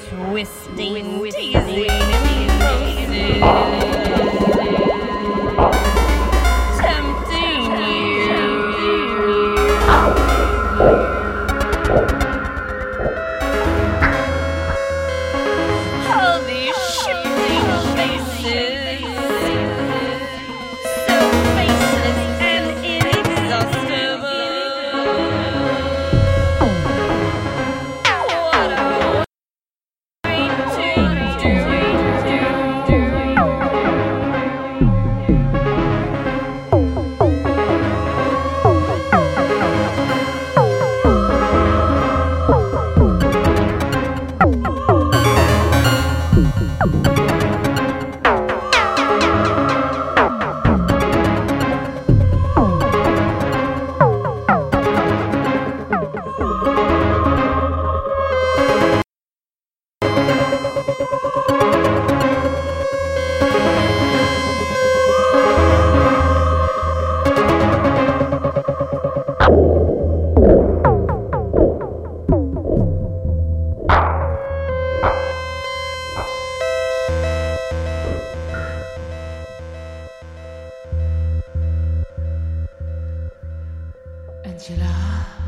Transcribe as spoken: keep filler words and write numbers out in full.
Twisting, teasing, impulsive, tempting you. All these shifting faces, so faceless and inexhaustible. What are Angela.